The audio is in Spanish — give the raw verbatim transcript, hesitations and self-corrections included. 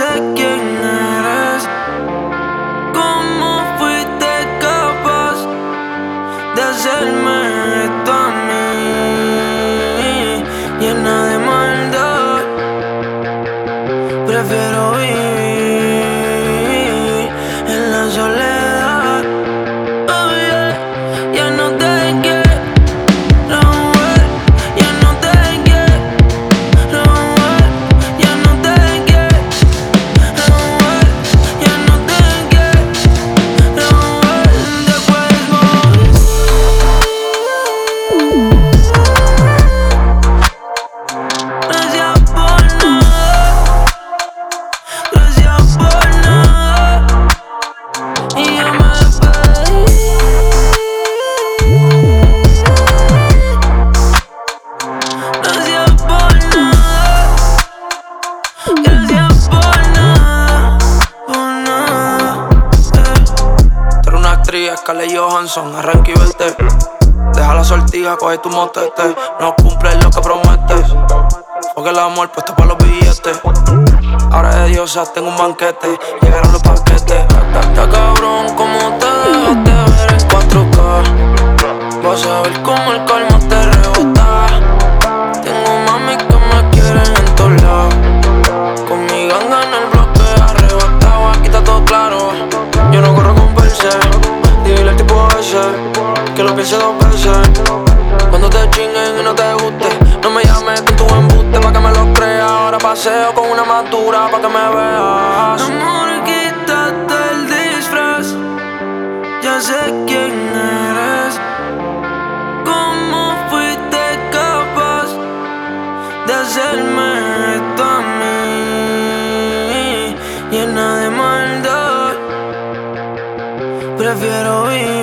sé quién eres. ¿Cómo fuiste capaz de hacerme esto a mí? Llena de maldad, prefiero vivir en la soledad. Oh yeah, ya no te quiero ver, ya no te quiero ver, ya no te quiero ver, ya no te quiero ver. Después voy. Gracias por nada, gracias por nada. Y yo me despedí. Gracias por nada, gracias por nada, por nada. Eh. Tú eres una actriz, Scarlett Johansson, arranca y vete. Deja la sortija, coge tu motete. No cumples lo que prometes, porque el amor puesto pa' los billetes. Ahora de diosas tengo un banquete, llegaron los paquetes. Está cabrón como te dejaste ver en cuatro K. Vas a ver cómo el calma te rebota. Tengo mami que me quieren en todos lados. Con mi ganga en el bloque arrebatado, aquí está todo claro. Yo no corro con verse, dile al tipo ese que lo piense dos veces. Cuando te chinguen y no te guste, no me llames con tu embuste pa' que me lo creas. Ahora paseo con una madura pa' que me veas. Amor, quítate el disfraz, ya sé quién eres. ¿Cómo fuiste capaz de hacerme esto a mí? Llena de maldad, prefiero vivir